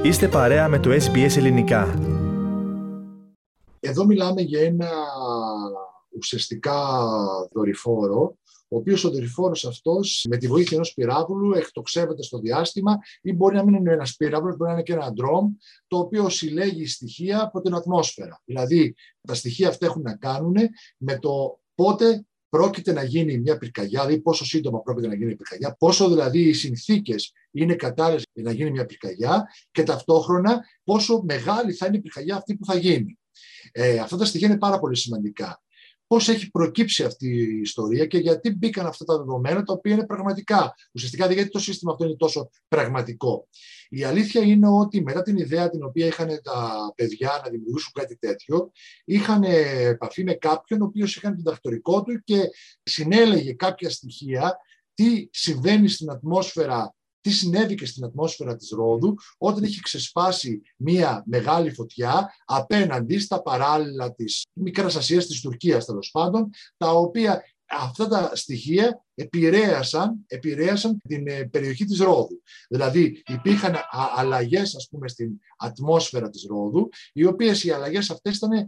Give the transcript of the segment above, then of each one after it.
Είστε παρέα με το SBS Ελληνικά. Εδώ μιλάμε για ένα ουσιαστικά δορυφόρο, ο οποίος ο δορυφόρος αυτός με τη βοήθεια ενός πυράβλου εκτοξεύεται στο διάστημα, ή μπορεί να μην είναι ένας πύραυλος, μπορεί να είναι και ένα ντρόμ, το οποίο συλλέγει στοιχεία από την ατμόσφαιρα. Δηλαδή, τα στοιχεία αυτά έχουν να κάνουν με το πότε πρόκειται να γίνει μια πυρκαγιά, δηλαδή πόσο σύντομα πρόκειται να γίνει η πυρκαγιά, πόσο δηλαδή οι συνθήκες είναι κατάλληλες για να γίνει μια πυρκαγιά και ταυτόχρονα πόσο μεγάλη θα είναι η πυρκαγιά αυτή που θα γίνει. Αυτά τα στοιχεία είναι πάρα πολύ σημαντικά. Πώς έχει προκύψει αυτή η ιστορία και γιατί μπήκαν αυτά τα δεδομένα, τα οποία είναι πραγματικά. Ουσιαστικά, γιατί το σύστημα αυτό είναι τόσο πραγματικό. Η αλήθεια είναι ότι μετά την ιδέα την οποία είχαν τα παιδιά να δημιουργήσουν κάτι τέτοιο, είχαν επαφή με κάποιον ο οποίος είχαν τον διδακτορικό του και συνέλεγε κάποια στοιχεία, τι συμβαίνει στην ατμόσφαιρα. Τι συνέβη και στην ατμόσφαιρα της Ρόδου όταν είχε ξεσπάσει μια μεγάλη φωτιά απέναντι στα παράλια της Μικράς Ασίας, της Τουρκίας τέλος πάντων, τα οποία αυτά τα στοιχεία επηρέασαν την περιοχή της Ρόδου. Δηλαδή υπήρχαν αλλαγές, ας πούμε, στην ατμόσφαιρα της Ρόδου, οι οποίες οι αλλαγές αυτές ήταν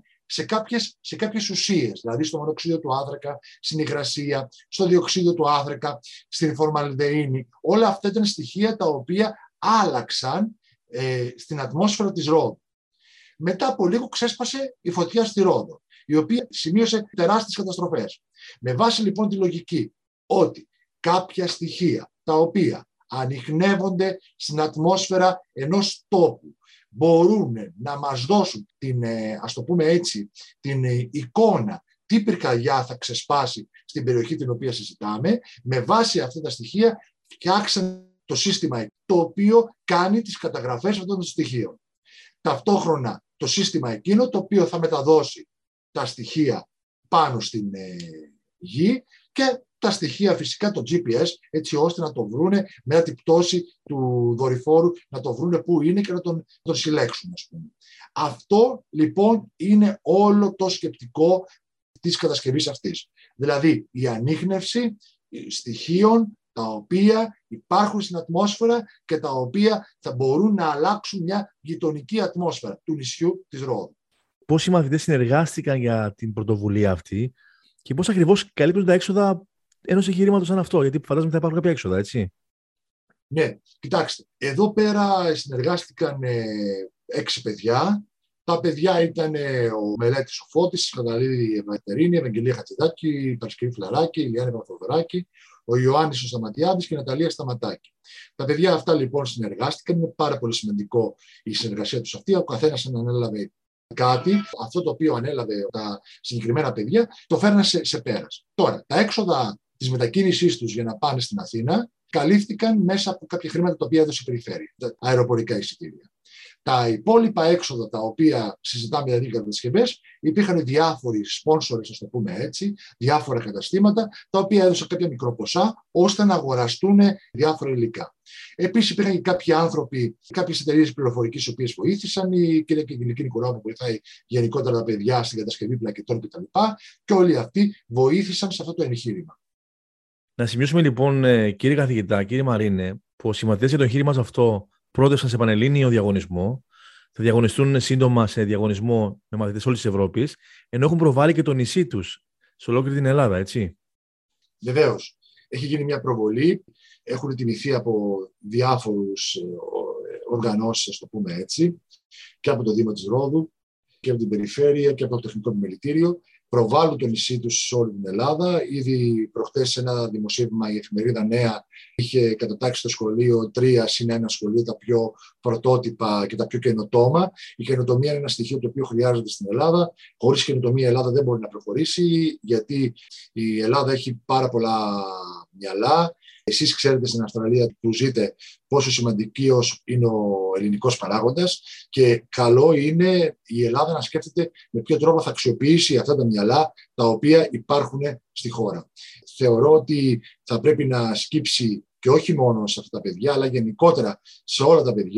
σε κάποιες ουσίες, δηλαδή στο μονοξίδιο του άνθρακα, στην υγρασία, στο διοξίδιο του άνθρακα, στην φορμαλδεΐνη. Όλα αυτά ήταν στοιχεία τα οποία άλλαξαν στην ατμόσφαιρα της Ρόδου. Μετά από λίγο ξέσπασε η φωτιά στη Ρόδο, η οποία σημείωσε τεράστιες καταστροφές. Με βάση λοιπόν τη λογική ότι κάποια στοιχεία τα οποία ανιχνεύονται στην ατμόσφαιρα ενός τόπου μπορούν να μας δώσουν ας το πούμε έτσι, την εικόνα τι πυρκαγιά θα ξεσπάσει στην περιοχή την οποία συζητάμε, με βάση αυτά τα στοιχεία φτιάξαν το σύστημα το οποίο κάνει τις καταγραφές αυτών των στοιχείων. Ταυτόχρονα το σύστημα εκείνο το οποίο θα μεταδώσει τα στοιχεία πάνω στην γη και τα στοιχεία φυσικά το GPS, έτσι ώστε να το βρούνε μετά την πτώση του δορυφόρου, να το βρούνε πού είναι και να τον συλλέξουν, ας πούμε. Αυτό λοιπόν είναι όλο το σκεπτικό της κατασκευής αυτής. Δηλαδή η ανίχνευση στοιχείων τα οποία υπάρχουν στην ατμόσφαιρα και τα οποία θα μπορούν να αλλάξουν μια γειτονική ατμόσφαιρα του νησιού της Ρόδου. Πόσοι μαθητές συνεργάστηκαν για την πρωτοβουλία αυτή και πώς ακριβώς καλύπτουν τα έξοδα ενός εγχειρήματος σαν αυτό, γιατί φαντάζομαι θα υπάρχουν κάποια έξοδα, έτσι. Ναι, κοιτάξτε, εδώ πέρα συνεργάστηκαν 6 παιδιά. Τα παιδιά ήταν ο Μελέτης ο Φώτης, η Καταλίδη Ευαγγελίνη, η Ευαγγελία Χατζηδάκη, η Παρασκευή Φλαράκη, η Λιάννη Παπαδωράκη, ο Ιωάννης ο Σταματιάδης και η Ναταλία Σταματάκη. Τα παιδιά αυτά λοιπόν συνεργάστηκαν. Είναι πάρα πολύ σημαντικό η συνεργασία τους αυτή. Ο καθένας ανέλαβε κάτι. Αυτό το οποίο ανέλαβε τα συγκεκριμένα παιδιά το φέρναν σε πέρας. Τώρα, τα έξοδα της μετακίνησής τους για να πάνε στην Αθήνα καλύφθηκαν μέσα από κάποια χρήματα τα οποία έδωσε η περιφέρεια, τα αεροπορικά εισιτήρια. Τα υπόλοιπα έξοδα τα οποία συζητάμε δηλαδή για κατασκευές, υπήρχαν διάφοροι σπόνσορες, ας το πούμε έτσι, διάφορα καταστήματα, τα οποία έδωσαν κάποια μικροποσά ώστε να αγοραστούν διάφορα υλικά. Επίσης, υπήρχαν και κάποιοι άνθρωποι, κάποιες εταιρείες πληροφορικής, οι οποίες βοήθησαν, η κυρία Κεγγυλική Νικολάου που βοηθάει γενικότερα τα παιδιά στην κατασκευή πλακετών κτλ. Και όλοι αυτοί βοήθησαν σε αυτό το εγχείρημα. Να σημειώσουμε λοιπόν, κύριε καθηγητά, κύριε Μαρίνε, πως οι μαθητές για το εγχείρημα αυτό πρόδευσαν σε πανελλήνιο διαγωνισμό. Θα διαγωνιστούν σύντομα σε διαγωνισμό με μαθητές όλης της Ευρώπης, ενώ έχουν προβάλει και το νησί τους σε ολόκληρη την Ελλάδα, έτσι. Βεβαίως. Έχει γίνει μια προβολή. Έχουν τιμηθεί από διάφορους οργανώσεις, ας το πούμε έτσι, και από το Δήμο της Ρόδου και από την Περιφέρεια και από το Τεχνικό Επιμελητήριο. Προβάλλουν το νησί τους σε όλη την Ελλάδα. Ήδη προχτές σε ένα δημοσίευμα η εφημερίδα Νέα είχε κατατάξει στο σχολείο 3+1 σχολείο, τα πιο πρωτότυπα και τα πιο καινοτόμα. Η καινοτομία είναι ένα στοιχείο το οποίο χρειάζεται στην Ελλάδα. Χωρίς καινοτομία η Ελλάδα δεν μπορεί να προχωρήσει, γιατί η Ελλάδα έχει πάρα μυαλά. Εσείς ξέρετε στην Αυστραλία που ζείτε πόσο σημαντικός είναι ο ελληνικός παράγοντας και καλό είναι η Ελλάδα να σκέφτεται με ποιο τρόπο θα αξιοποιήσει αυτά τα μυαλά τα οποία υπάρχουν στη χώρα. Θεωρώ ότι θα πρέπει να σκύψει και όχι μόνο σε αυτά τα παιδιά, αλλά γενικότερα σε όλα τα παιδιά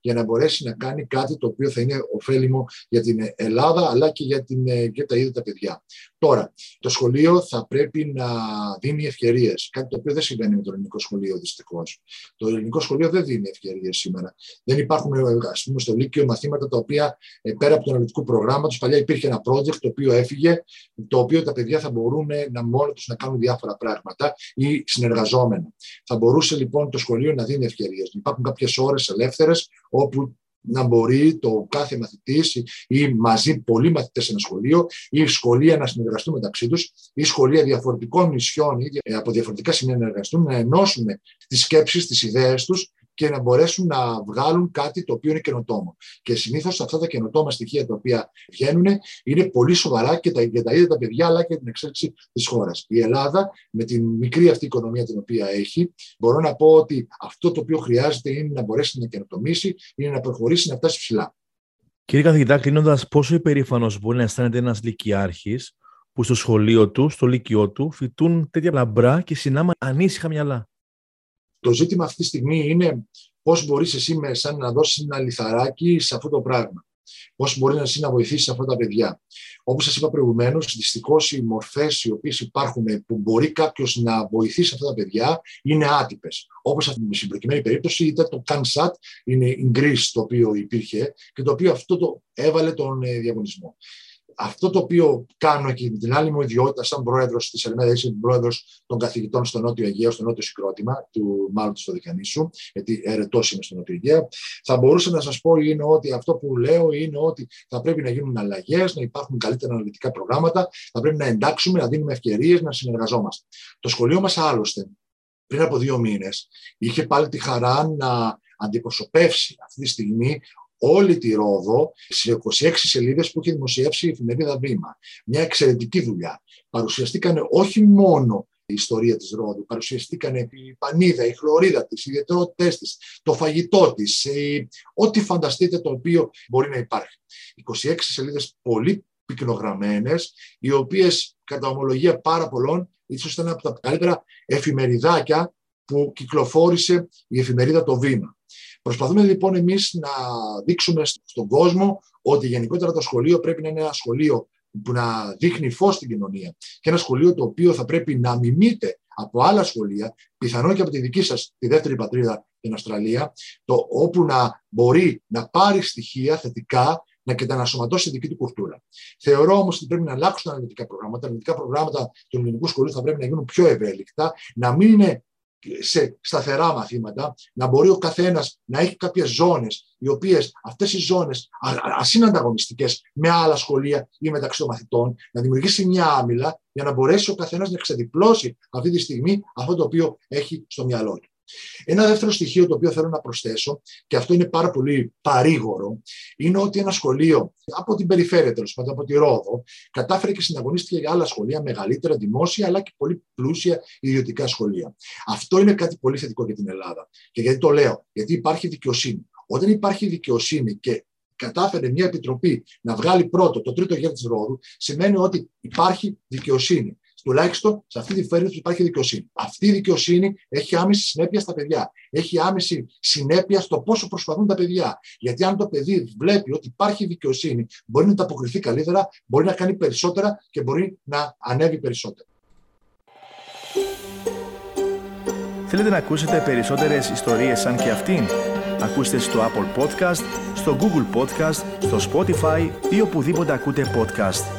για να μπορέσει να κάνει κάτι το οποίο θα είναι ωφέλιμο για την Ελλάδα, αλλά και για τα ίδια τα παιδιά. Τώρα, το σχολείο θα πρέπει να δίνει ευκαιρίες, κάτι το οποίο δεν συμβαίνει με το ελληνικό σχολείο, δυστυχώς. Το ελληνικό σχολείο δεν δίνει ευκαιρίες σήμερα. Δεν υπάρχουν, ας πούμε, στο Λύκειο μαθήματα τα οποία πέρα από το αναλυτικού προγράμματος, παλιά υπήρχε ένα project το οποίο έφυγε, το οποίο τα παιδιά θα μπορούν μόνοι τους να κάνουν διάφορα πράγματα ή συνεργαζόμενα. Θα μπορούσε λοιπόν το σχολείο να δίνει ευκαιρίες. Υπάρχουν κάποιες ώρες ελεύθερες όπου να μπορεί το κάθε μαθητής ή μαζί πολλοί μαθητές σε ένα σχολείο ή σχολεία να συνεργαστούν μεταξύ τους ή σχολεία διαφορετικών νησιών ή από διαφορετικά σημεία να εργαστούν, να ενώσουν τις σκέψεις, τις ιδέες τους και να μπορέσουν να βγάλουν κάτι το οποίο είναι καινοτόμο. Και συνήθως αυτά τα καινοτόμα στοιχεία τα οποία βγαίνουν είναι πολύ σοβαρά και για τα ίδια τα παιδιά, αλλά και για την εξέλιξη της χώρας. Η Ελλάδα, με την μικρή αυτή οικονομία την οποία έχει, μπορώ να πω ότι αυτό το οποίο χρειάζεται είναι να μπορέσει να καινοτομήσει, είναι να προχωρήσει, να φτάσει ψηλά. Κύριε καθηγητά, κλείνοντας, πόσο υπερήφανος μπορεί να αισθάνεται ένας λυκειάρχης που στο σχολείο του, στο λύκειό του, φοιτούν τέτοια λαμπρά και συνάμα ανήσυχα μυαλά? Το ζήτημα αυτή τη στιγμή είναι πώς μπορείς εσύ σαν να δώσεις ένα λιθαράκι σε αυτό το πράγμα. Πώς μπορεί εσύ να βοηθήσεις αυτά τα παιδιά. Όπως σας είπα προηγουμένως, δυστυχώς οι μορφές οι οποίες υπάρχουν που μπορεί κάποιος να βοηθήσει αυτά τα παιδιά είναι άτυπες. Όπως στην προκειμένη περίπτωση ήταν το CANSAT, είναι in Greece το οποίο υπήρχε και το οποίο αυτό το έβαλε τον διαγωνισμό. Αυτό το οποίο κάνω και με την άλλη μου ιδιότητα, σαν πρόεδρος της Ελμέδα, είμαι πρόεδρος των καθηγητών στο Νότιο Αιγαίο, στο Νότιο Συγκρότημα του μάλλον του Δωδεκανήσου, γιατί ερετός είμαι στο Νότιο Αιγαίο, θα μπορούσα να σας πω είναι ότι αυτό που λέω είναι ότι θα πρέπει να γίνουν αλλαγές, να υπάρχουν καλύτερα αναλυτικά προγράμματα, θα πρέπει να εντάξουμε, να δίνουμε ευκαιρίες, να συνεργαζόμαστε. Το σχολείο μας άλλωστε, πριν από 2 μήνες, είχε πάλι τη χαρά να αντιπροσωπεύσει αυτή τη στιγμή όλη τη Ρόδο σε 26 σελίδες που είχε δημοσιεύσει η εφημερίδα Βήμα. Μια εξαιρετική δουλειά. Παρουσιαστήκαν όχι μόνο η ιστορία της Ρόδου, παρουσιαστήκαν η πανίδα, η χλωρίδα της, οι ιδιαιτερότητές της, το φαγητό της, ό,τι φανταστείτε το οποίο μπορεί να υπάρχει. 26 σελίδες πολύ πυκνογραμμένες, οι οποίες κατά ομολογία πάρα πολλών ίσως ήταν από τα καλύτερα εφημεριδάκια που κυκλοφόρησε η εφημερίδα το Βήμα. Προσπαθούμε λοιπόν εμείς να δείξουμε στον κόσμο ότι γενικότερα το σχολείο πρέπει να είναι ένα σχολείο που να δείχνει φως στην κοινωνία και ένα σχολείο το οποίο θα πρέπει να μιμείται από άλλα σχολεία, πιθανόν και από τη δική σας, τη δεύτερη πατρίδα, την Αυστραλία, όπου να μπορεί να πάρει στοιχεία θετικά και να ανασωματώσει τη δική του κουλτούρα. Θεωρώ όμως ότι πρέπει να αλλάξουν τα αναλυτικά προγράμματα. Τα αναλυτικά προγράμματα του ελληνικού σχολείου θα πρέπει να γίνουν πιο ευέλικτα, να μην είναι σε σταθερά μαθήματα, να μπορεί ο καθένας να έχει κάποιες ζώνες, οι οποίες αυτές οι ζώνες ας είναι ανταγωνιστικές με άλλα σχολεία ή μεταξύ των μαθητών, να δημιουργήσει μια άμυλα για να μπορέσει ο καθένας να ξεδιπλώσει αυτή τη στιγμή αυτό το οποίο έχει στο μυαλό του. Ένα δεύτερο στοιχείο το οποίο θέλω να προσθέσω, και αυτό είναι πάρα πολύ παρήγορο, είναι ότι ένα σχολείο από την περιφέρεια, τέλος πάντων από τη Ρόδο, κατάφερε και συναγωνίστηκε για άλλα σχολεία, μεγαλύτερα δημόσια, αλλά και πολύ πλούσια ιδιωτικά σχολεία. Αυτό είναι κάτι πολύ θετικό για την Ελλάδα. Και γιατί το λέω? Γιατί υπάρχει δικαιοσύνη. Όταν υπάρχει δικαιοσύνη και κατάφερε μια επιτροπή να βγάλει πρώτο το τρίτο γέρ της Ρόδου, σημαίνει ότι υπάρχει δικαιοσύνη. Τουλάχιστον σε αυτή τη περίπτωση υπάρχει δικαιοσύνη. Αυτή η δικαιοσύνη έχει άμεση συνέπεια στα παιδιά. Έχει άμεση συνέπεια στο πόσο προσπαθούν τα παιδιά. Γιατί αν το παιδί βλέπει ότι υπάρχει δικαιοσύνη, μπορεί να ανταποκριθεί καλύτερα, μπορεί να κάνει περισσότερα και μπορεί να ανέβει περισσότερα. Θέλετε να ακούσετε περισσότερες ιστορίες σαν και αυτήν? Ακούστε στο Apple Podcast, στο Google Podcast, στο Spotify ή οπουδήποτε ακούτε podcast.